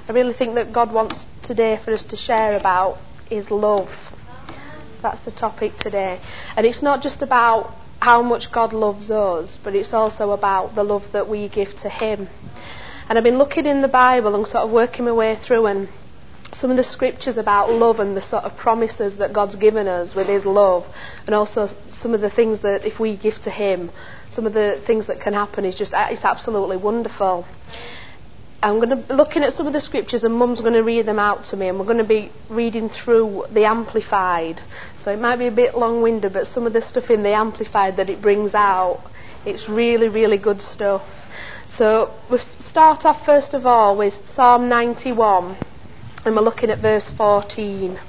I really think that God wants today for us to share about His love. So that's the topic today. And it's not just about how much God loves us, but it's also about the love that we give to Him. And I've been looking in the Bible and sort of working my way through, and some of the scriptures about love and the sort of promises that God's given us with His love, and also some of the things that if we give to Him, some of the things that can happen is just, it's absolutely wonderful. I'm going to be looking at some of the scriptures, and Mum's going to read them out to me, and we're going to be reading through the Amplified. So it might be a bit long-winded, but some of the stuff in the Amplified that it brings out, it's really, really good stuff. So we'll start off first of all with Psalm 91, and we're looking at verse 14.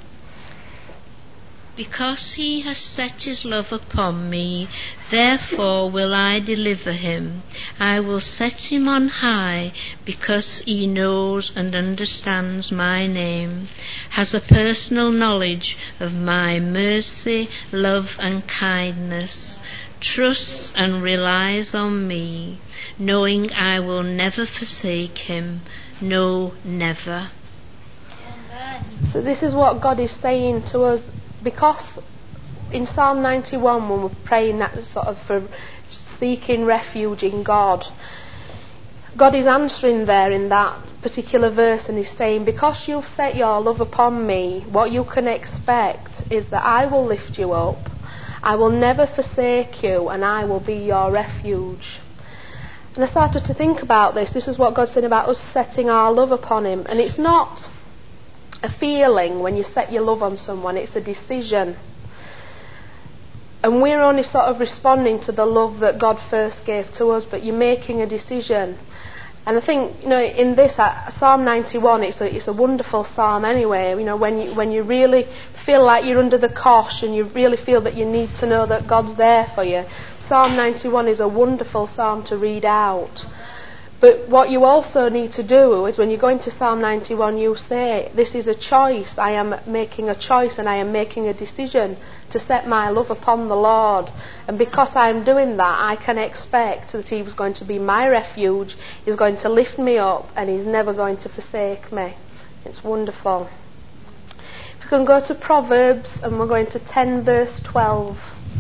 Because He has set His love upon me, therefore will I deliver him. I will set him on high, because He knows and understands my name, has a personal knowledge of my mercy, love and kindness, trusts and relies on me, knowing I will never forsake him. No, never. So this is what God is saying to us, because in Psalm 91, when we're praying that sort of for seeking refuge in God, God is answering there in that particular verse, and He's saying, because you've set your love upon me, what you can expect is that I will lift you up, I will never forsake you, and I will be your refuge. And I started to think about this. This is what God's saying about us setting our love upon Him. And it's not a feeling when you set your love on someone, it's a decision. And we're only sort of responding to the love that God first gave to us, but you're making a decision. And I think, in this Psalm 91, it's a wonderful psalm anyway. When you really feel like you're under the cosh and you really feel that you need to know that God's there for you, Psalm 91 is a wonderful psalm to read out. But what you also need to do is when you go into Psalm 91, you say, this is a choice. I am making a choice and I am making a decision to set my love upon the Lord. And because I'm doing that, I can expect that He was going to be my refuge, He's going to lift me up, and He's never going to forsake me. It's wonderful. If we can go to Proverbs, and we're going to 10 verse 12.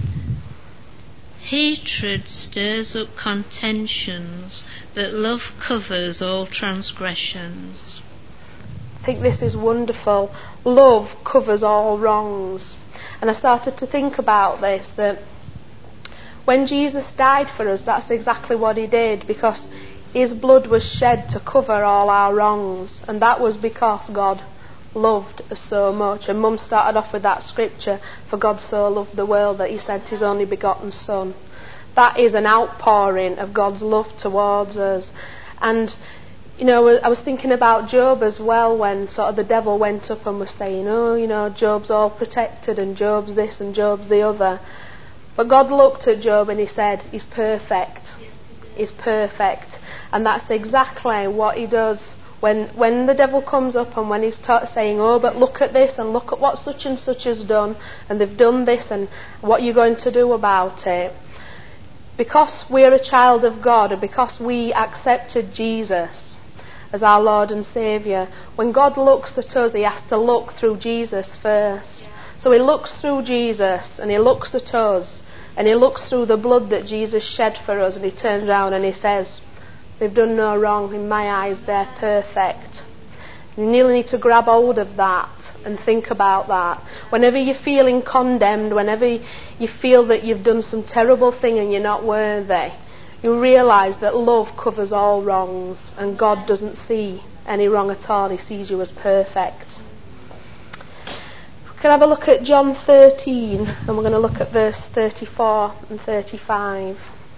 Hatred stirs up contentions, but love covers all transgressions. I think this is wonderful. Love covers all wrongs. And I started to think about this, that when Jesus died for us, that's exactly what He did, because His blood was shed to cover all our wrongs, and that was because God loved us so much. And Mum started off with that scripture, for God so loved the world that He sent His only begotten Son. That is an outpouring of God's love towards us. And I was thinking about Job as well, when sort of the devil went up and was saying, Job's all protected and Job's this and Job's the other. But God looked at Job and He said, he's perfect. He's perfect. And that's exactly what He does. When the devil comes up and when he's saying, but look at this and look at what such and such has done, and they've done this, and what you're going to do about it. Because we're a child of God, and because we accepted Jesus as our Lord and Saviour, when God looks at us, He has to look through Jesus first. So He looks through Jesus, and He looks at us, and He looks through the blood that Jesus shed for us, and He turns around and He says, they've done no wrong. In my eyes, they're perfect. You really need to grab hold of that and think about that. Whenever you're feeling condemned, whenever you feel that you've done some terrible thing and you're not worthy, you realise that love covers all wrongs, and God doesn't see any wrong at all. He sees you as perfect. We can have a look at John 13, and we're going to look at verse 34 and 35.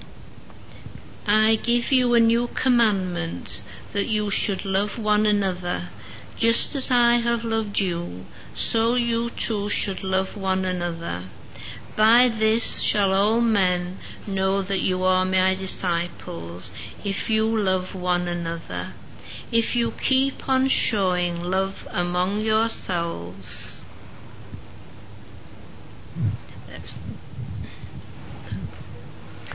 I give you a new commandment, that you should love one another. Just as I have loved you, so you too should love one another. By this shall all men know that you are my disciples, if you love one another. If you keep on showing love among yourselves.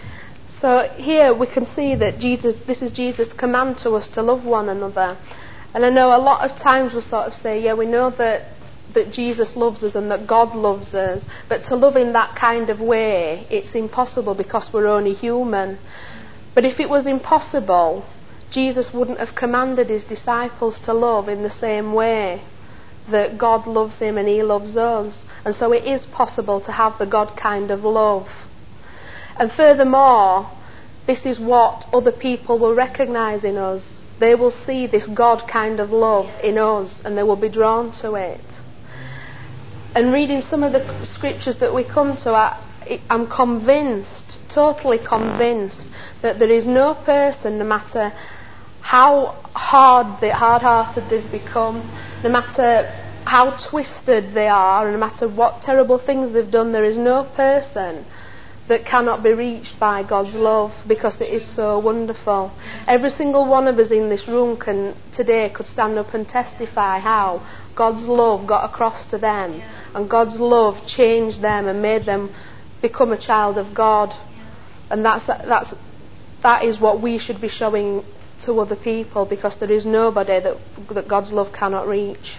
So here we can see that this is Jesus' command to us to love one another. And I know a lot of times we'll sort of say, yeah, we know that Jesus loves us and that God loves us, but to love in that kind of way, it's impossible because we're only human. But if it was impossible, Jesus wouldn't have commanded his disciples to love in the same way that God loves him and he loves us. And so it is possible to have the God kind of love. And furthermore, this is what other people will recognise in us. They will see this God kind of love in us and they will be drawn to it. And reading some of the scriptures that we come to, I'm convinced, totally convinced, that there is no person, no matter how hard-hearted they've become, no matter how twisted they are, and no matter what terrible things they've done, there is no person that cannot be reached by God's love, because it is so wonderful. Every single one of us in this room today could stand up and testify how God's love got across to them, and God's love changed them and made them become a child of God. And that is what we should be showing to other people, because there is nobody that God's love cannot reach.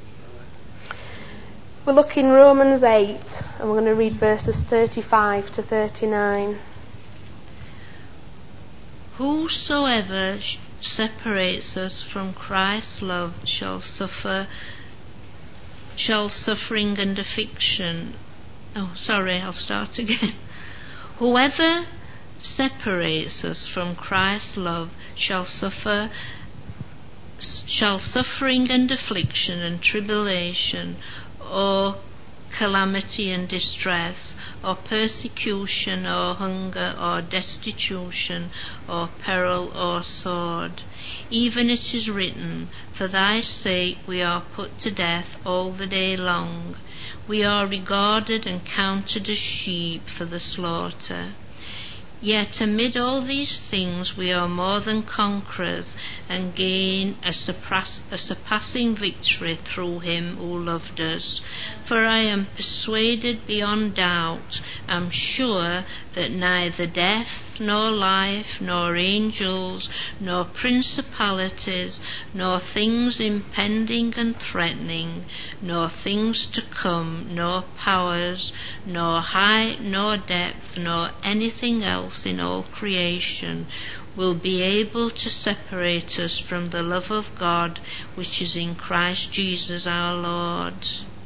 We look in Romans 8, and we're going to read verses 35 to 39. Whosoever separates us from Christ's love shall suffering and affliction. I'll start again. Whoever separates us from Christ's love shall suffering and affliction and tribulation, or calamity and distress, or persecution, or hunger, or destitution, or peril, or sword. Even it is written, for thy sake we are put to death all the day long. We are regarded and counted as sheep for the slaughter. Yet amid all these things we are more than conquerors, and gain a surpassing victory through him who loved us. For I am persuaded beyond doubt, am sure, that neither death, nor life, nor angels, nor principalities, nor things impending and threatening, nor things to come, nor powers, nor height, nor depth, nor anything else in all creation will be able to separate us from the love of God which is in Christ Jesus our Lord.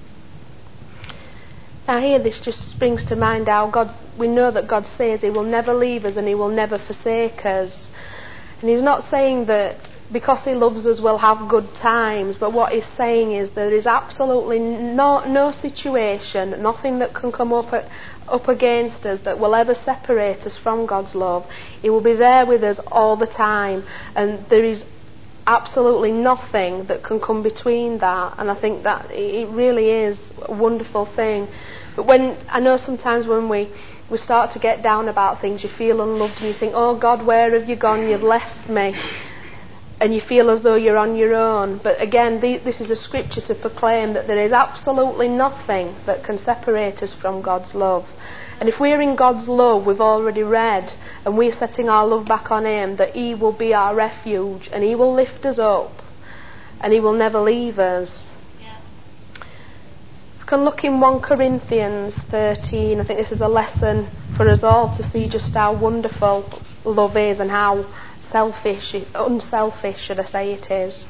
Now here this just brings to mind how we know that God says he will never leave us and he will never forsake us. And he's not saying that because he loves us we'll have good times, but what he's saying is there is absolutely no situation, nothing that can come up against us that will ever separate us from God's love. He will be there with us all the time, and there is absolutely nothing that can come between that. And I think that it really is a wonderful thing. But I know sometimes when we start to get down about things, you feel unloved and you think, oh God, where have you gone? You've left me. And you feel as though you're on your own. But again, this is a scripture to proclaim that there is absolutely nothing that can separate us from God's love. And if we're in God's love, we've already read, and we're setting our love back on him, that he will be our refuge and he will lift us up and he will never leave us. We can look in 1 Corinthians 13. I think this is a lesson for us all to see just how wonderful love is and how unselfish, should I say, it is.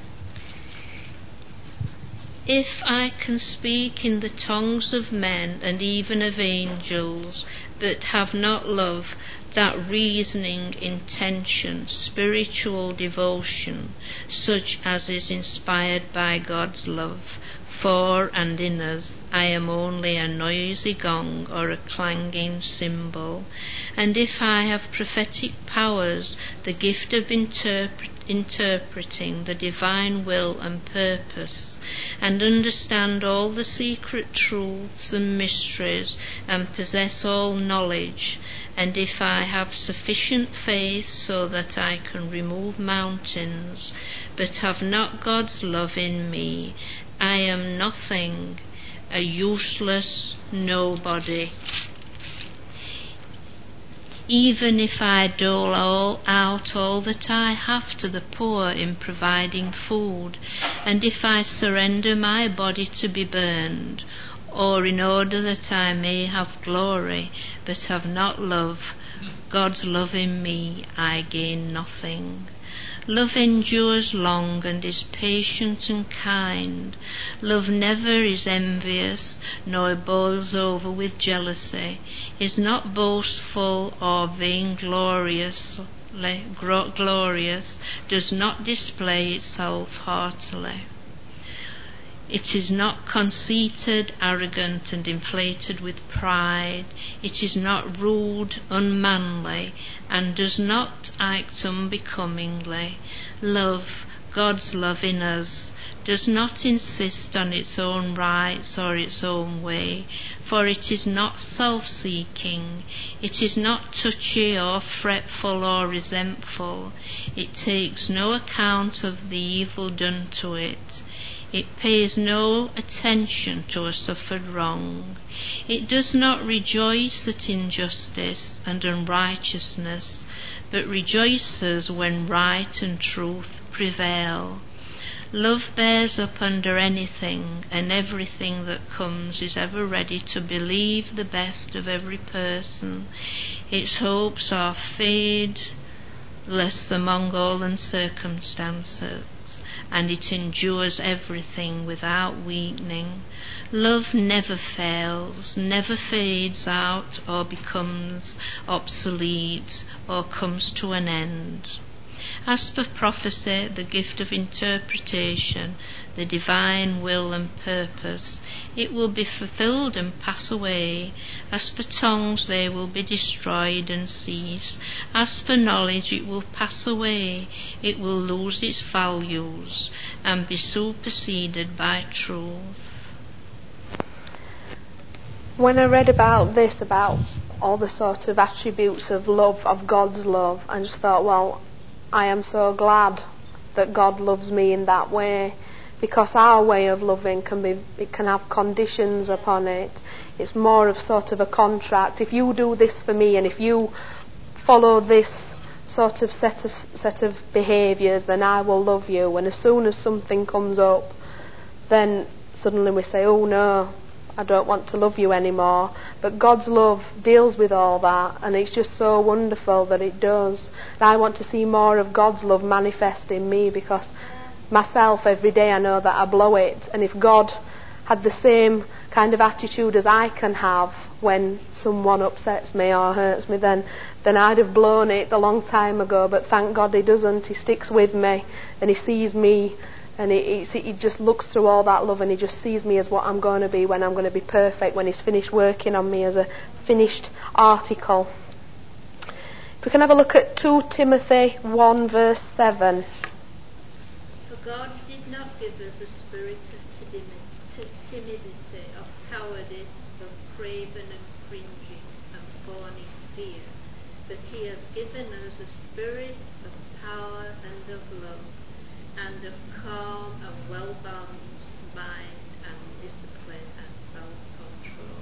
If I can speak in the tongues of men and even of angels, but have not love, that reasoning, intention, spiritual devotion, such as is inspired by God's love for and in us, I am only a noisy gong or a clanging cymbal. And if I have prophetic powers, the gift of interpreting the divine will and purpose, and understand all the secret truths and mysteries, and possess all knowledge, and if I have sufficient faith so that I can remove mountains, but have not God's love in me, I am nothing, a useless nobody. even if I dole out all that I have to the poor in providing food, and if I surrender my body to be burned, or in order that I may have glory, but have not love, God's love in me, I gain nothing. Love endures long and is patient and kind. Love never is envious, nor boils over with jealousy, is not boastful or vainglorious, does not display itself haughtily. It is not conceited, arrogant, and inflated with pride. It is not rude, unmanly, and does not act unbecomingly. Love, God's love in us, does not insist on its own rights or its own way, for it is not self-seeking. It is not touchy or fretful or resentful. It takes no account of the evil done to it. It pays no attention to a suffered wrong. It does not rejoice at injustice and unrighteousness, but rejoices when right and truth prevail. Love bears up under anything and everything that comes, is ever ready to believe the best of every person. Its hopes are fadeless among all circumstances, and it endures everything without weakening. Love never fails, never fades out or becomes obsolete or comes to an end. As for prophecy, the gift of interpretation, the divine will and purpose, it will be fulfilled and pass away. As for tongues, they will be destroyed and cease. As for knowledge, it will pass away. It will lose its values and be superseded by truth. When I read about this, about all the sort of attributes of love, of God's love, I just thought, well, I am so glad that God loves me in that way, because our way of loving it can have conditions upon it. It's more of sort of a contract. If you do this for me, and if you follow this sort of set of behaviours, then I will love you. And as soon as something comes up, then suddenly we say, oh no, I don't want to love you anymore. But God's love deals with all that, and it's just so wonderful that it does. And I want to see more of God's love manifest in me, because myself every day I know that I blow it. And if God had the same kind of attitude as I can have when someone upsets me or hurts me, then I'd have blown it a long time ago. But thank God He doesn't. He sticks with me, and He sees me. And he just looks through all that love, and He just sees me as what I'm going to be when I'm going to be perfect, when He's finished working on me as a finished article. If we can have a look at 2 Timothy 1 verse 7. For God did not give us a spirit of timidity, of cowardice, of craven and cringing and fawning fear, but He has given us a spirit of power and of love, and of calm and well-balanced mind and discipline and self-control.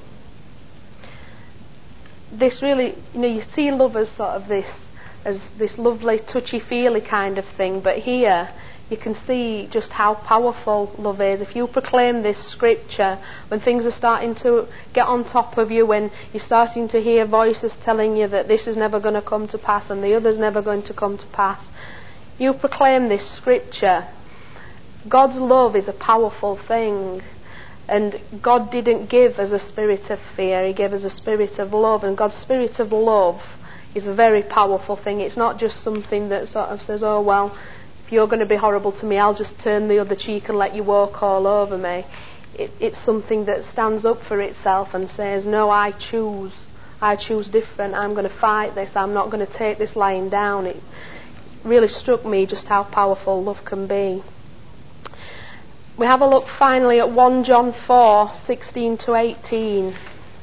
This really, you see love as sort of this lovely touchy-feely kind of thing, but here you can see just how powerful love is. If you proclaim this scripture, when things are starting to get on top of you, when you're starting to hear voices telling you that this is never going to come to pass and the other's never going to come to pass, you proclaim this scripture. God's love is a powerful thing, and God didn't give us a spirit of fear. He gave us a spirit of love, and God's spirit of love is a very powerful thing. It's not just something that sort of says, oh well, if you're going to be horrible to me, I'll just turn the other cheek and let you walk all over me. It's something that stands up for itself and says, no, I choose different. I'm going to fight this. I'm not going to take this lying down. It really struck me just how powerful love can be. We have a look finally at 1 John 4, 16 to 18.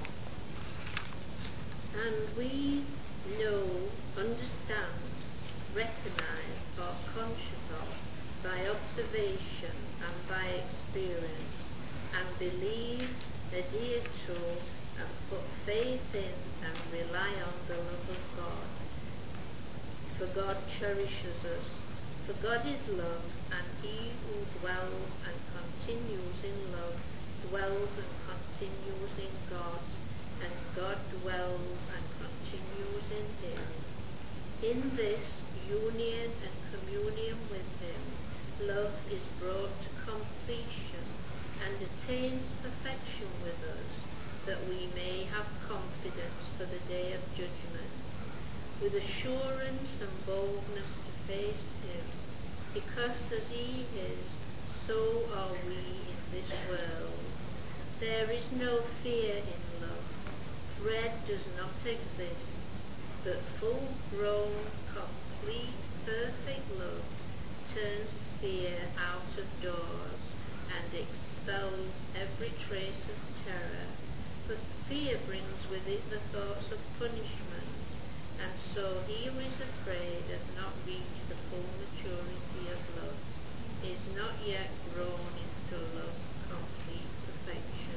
And we know, understand, recognise, are conscious of, by observation and by experience, and believe, adhere to, and put faith in and rely on the love of God. For God cherishes us. For God is love, and he who dwells and continues in love dwells and continues in God, and God dwells and continues in him. In this union and communion with him, love is brought to completion and attains perfection with us, that we may have confidence for the day of judgment, with assurance and boldness to face him, because as he is, so are we in this world. There is no fear in love. Dread does not exist, but full-grown, complete, perfect love turns fear out of doors and expels every trace of terror. But fear brings with it the thoughts of punishment, and so he who is afraid has not reached the full maturity of love, is not yet grown into love's complete perfection.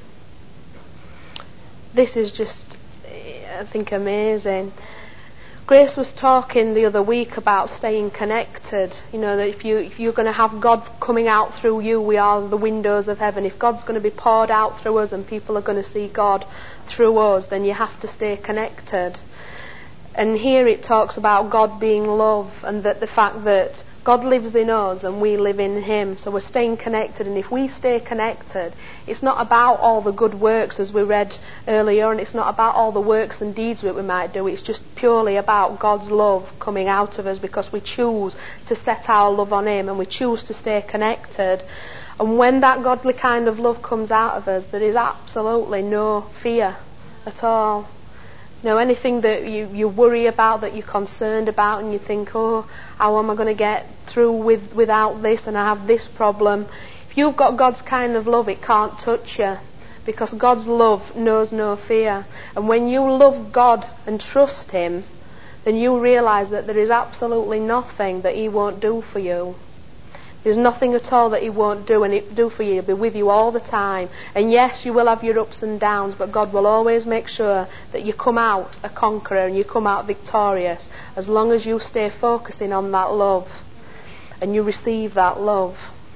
This is just, I think, amazing. Grace was talking the other week about staying connected. You know, that if you're going to have God coming out through you, we are the windows of heaven. If God's going to be poured out through us and people are going to see God through us, then you have to stay connected. And here it talks about God being love, and that the fact that God lives in us and we live in him, so we're staying connected. And if we stay connected, it's not about all the good works as we read earlier, and it's not about all the works and deeds that we might do. It's just purely about God's love coming out of us, because we choose to set our love on him and we choose to stay connected. And when that godly kind of love comes out of us, there is absolutely no fear at all. You know, anything that you worry about, that you're concerned about, and you think, oh, how am I going to get through without this, and I have this problem. If you've got God's kind of love, it can't touch you, because God's love knows no fear. And when you love God and trust him, then you realise that there is absolutely nothing that he won't do for you. There's nothing at all that he won't do for you. He'll be with you all the time. And yes, you will have your ups and downs, but God will always make sure that you come out a conqueror and you come out victorious, as long as you stay focusing on that love and you receive that love.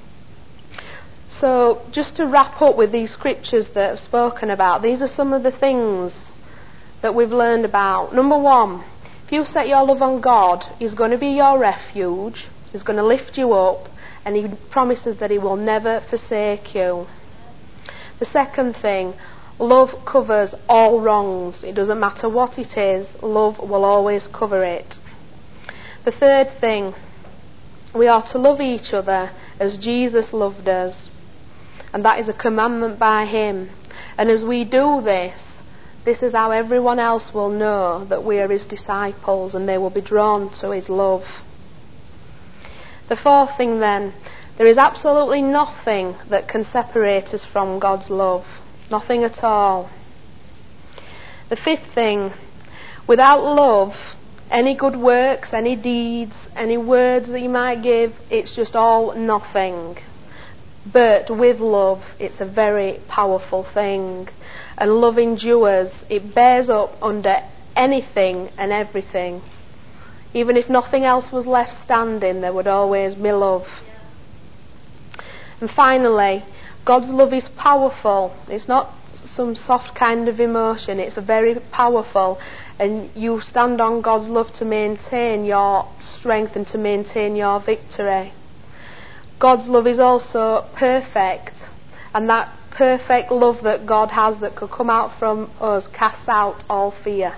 So just to wrap up with these scriptures that I've spoken about, these are some of the things that we've learned about. Number one, if you set your love on God, he's going to be your refuge. He's going to lift you up, and he promises that he will never forsake you. The second thing, love covers all wrongs. It doesn't matter what it is, love will always cover it. The third thing, we are to love each other as Jesus loved us, and that is a commandment by him. And as we do this, this is how everyone else will know that we are his disciples, and they will be drawn to his love. The fourth thing then, there is absolutely nothing that can separate us from God's love. Nothing at all. The fifth thing, without love, any good works, any deeds, any words that you might give, it's just all nothing. But with love, it's a very powerful thing. And love endures. It bears up under anything and everything. Even if nothing else was left standing, there would always be love. And finally, God's love is powerful. It's not some soft kind of emotion. It's very powerful. And you stand on God's love to maintain your strength and to maintain your victory. God's love is also perfect. And that perfect love that God has that could come out from us casts out all fear.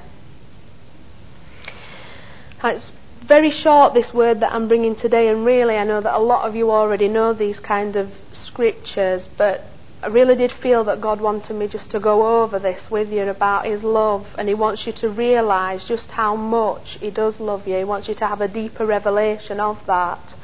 It's very short, this word that I'm bringing today, and really I know that a lot of you already know these kind of scriptures, but I really did feel that God wanted me just to go over this with you about his love, and he wants you to realise just how much he does love you. He wants you to have a deeper revelation of that.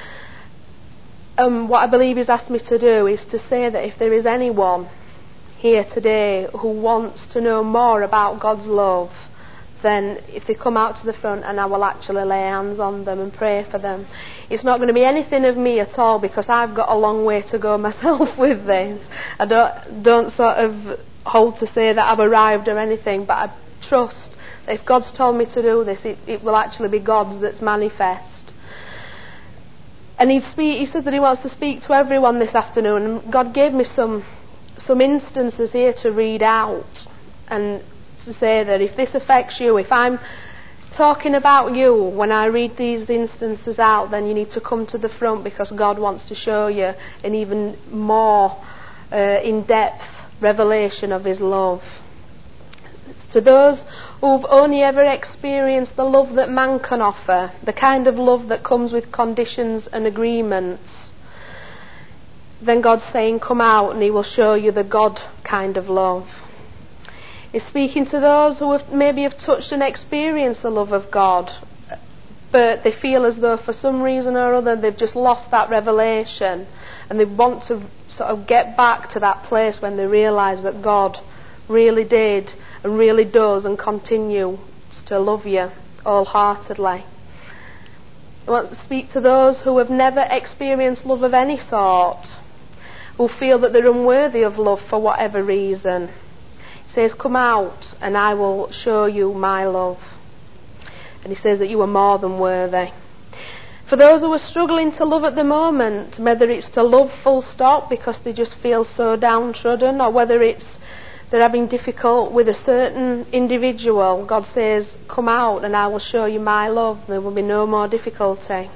What I believe he's asked me to do is to say that if there is anyone here today who wants to know more about God's love, then if they come out to the front, and I will actually lay hands on them and pray for them. It's not going to be anything of me at all, because I've got a long way to go myself with this. I don't sort of hold to say that I've arrived or anything, but I trust that if God's told me to do this, it will actually be God that's manifest. And he says that he wants to speak to everyone this afternoon, and God gave me some instances here to read out and to say that if this affects you, if I'm talking about you when I read these instances out, then you need to come to the front, because God wants to show you an even more in-depth revelation of his love. To those who've only ever experienced the love that man can offer, the kind of love that comes with conditions and agreements, then God's saying, come out and he will show you the God kind of love. He's speaking to those who maybe have touched and experienced the love of God, but they feel as though for some reason or other they've just lost that revelation, and they want to sort of get back to that place when they realise that God really did and really does and continues to love you wholeheartedly. I want to speak to those who have never experienced love of any sort, who feel that they're unworthy of love for whatever reason. He says, come out and I will show you my love. And he says that you are more than worthy. For those who are struggling to love at the moment, whether it's to love full stop because they just feel so downtrodden, or whether it's they're having difficult with a certain individual, God says, come out and I will show you my love. There will be no more difficulty.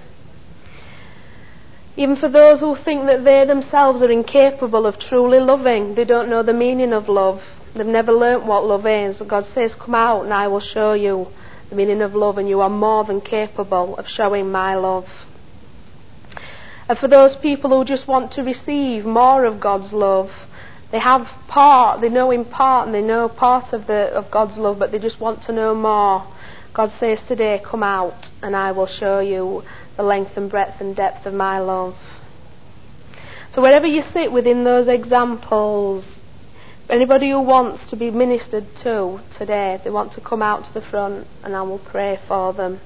Even for those who think that they themselves are incapable of truly loving, they don't know the meaning of love, they've never learnt what love is, God says, come out and I will show you the meaning of love, and you are more than capable of showing my love. And for those people who just want to receive more of God's love, they have part, they know in part, and they know part of God's love, but they just want to know more. God says today, come out and I will show you the length and breadth and depth of my love. So wherever you sit within those examples, anybody who wants to be ministered to today, they want to come out to the front and I will pray for them.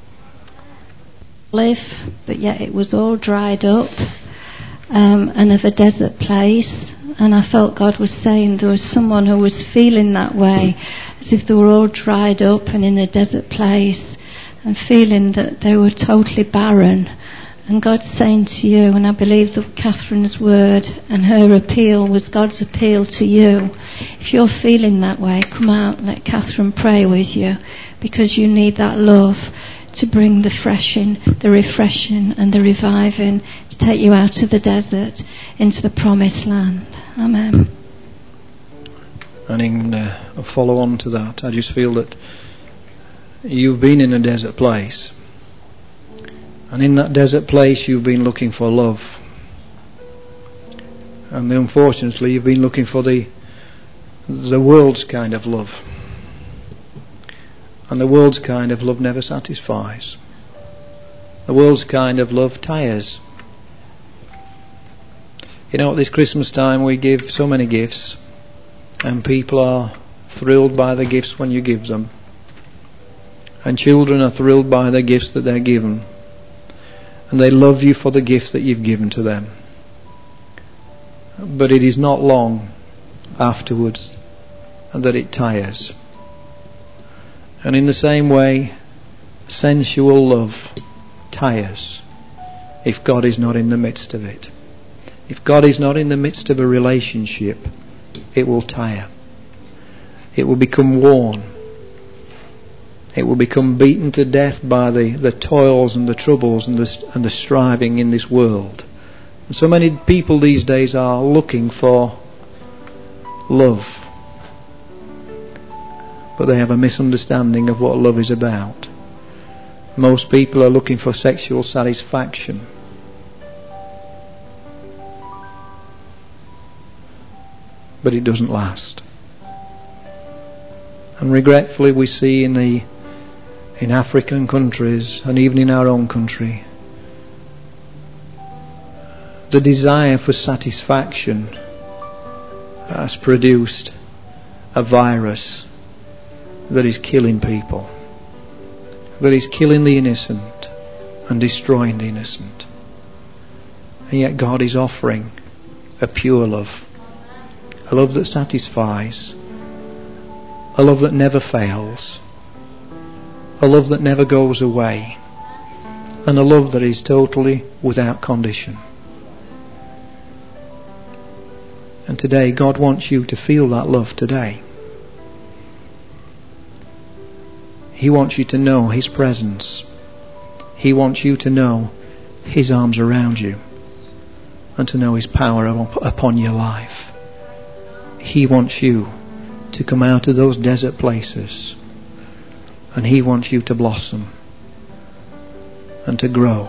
But yet it was all dried up, and of a desert place. And I felt God was saying there was someone who was feeling that way, as if they were all dried up and in a desert place, and feeling that they were totally barren. And God's saying to you, and I believe that Catherine's word and her appeal was God's appeal to you. If you're feeling that way, come out and let Catherine pray with you, because you need that love to bring the refreshing and the reviving, to take you out of the desert into the promised land. Amen. And in a follow on to that, I just feel that you've been in a desert place, and in that desert place you've been looking for love, and unfortunately you've been looking for the world's kind of love, and the world's kind of love never satisfies. The world's kind of love tires. You know, at this Christmas time we give so many gifts, and people are thrilled by the gifts when you give them, and children are thrilled by the gifts that they're given, and they love you for the gift that you've given to them. But it is not long afterwards that it tires. And in the same way, sensual love tires if God is not in the midst of it. If God is not in the midst of a relationship, it will tire. It will become worn. It will become beaten to death by the toils and the troubles and the striving in this world. And so many people these days are looking for love, but they have a misunderstanding of what love is about. Most people are looking for sexual satisfaction. But it doesn't last. And regretfully we see in African countries, and even in our own country, the desire for satisfaction has produced a virus that is killing people, that is killing the innocent and destroying the innocent. And yet God is offering a pure love, a love that satisfies, a love that never fails, a love that never goes away, and a love that is totally without condition. And today God wants you to feel that love today. He wants you to know His presence. He wants you to know His arms around you and to know His power upon your life. He wants you to come out of those desert places, and He wants you to blossom and to grow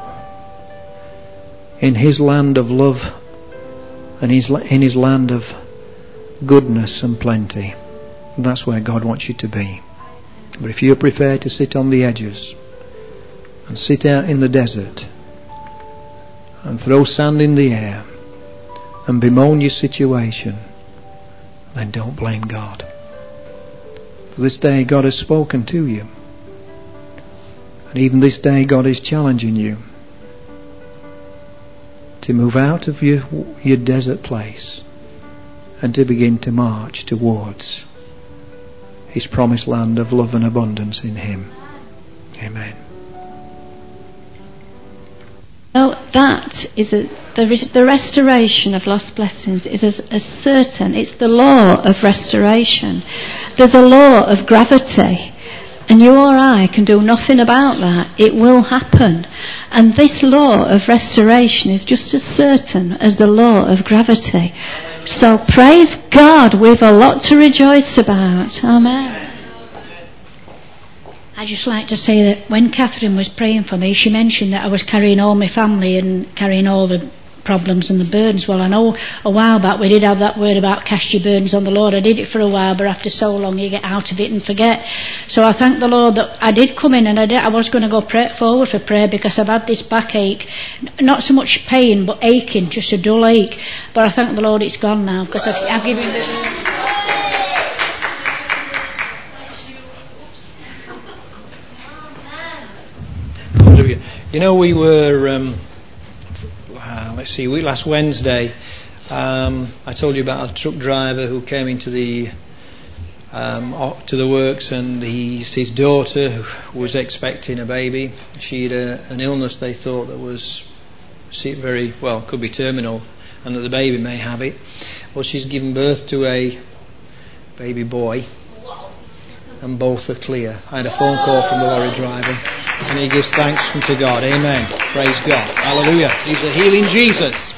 in His land of love and in His land of goodness and plenty. And that's where God wants you to be. But if you're prepared to sit on the edges and sit out in the desert and throw sand in the air and bemoan your situation, then don't blame God. For this day God has spoken to you. And even this day God is challenging you to move out of your desert place and to begin to march towards His promised land of love and abundance in Him. Amen. No, that is the restoration of lost blessings is as certain. It's the law of restoration. There's a law of gravity, and you or I can do nothing about that. It will happen. And this law of restoration is just as certain as the law of gravity. So praise God, we've a lot to rejoice about. Amen. I'd just like to say that when Catherine was praying for me, she mentioned that I was carrying all my family and carrying all the problems and the burdens. Well, I know a while back we did have that word about cast your burdens on the Lord. I did it for a while, but after so long you get out of it and forget. So I thank the Lord that I did come in, and I was going to go forward for prayer because I've had this backache, not so much pain but aching, just a dull ache. But I thank the Lord it's gone now because I've given the... You know, we were last Wednesday I told you about a truck driver who came into the works, and his daughter was expecting a baby. She had an illness they thought that was very well, could be terminal, and that the baby may have it. Well, she's given birth to a baby boy, and both are clear. I had a phone call from the lorry driver, and he gives thanks to God. Amen. Praise God. Hallelujah. He's a healing Jesus.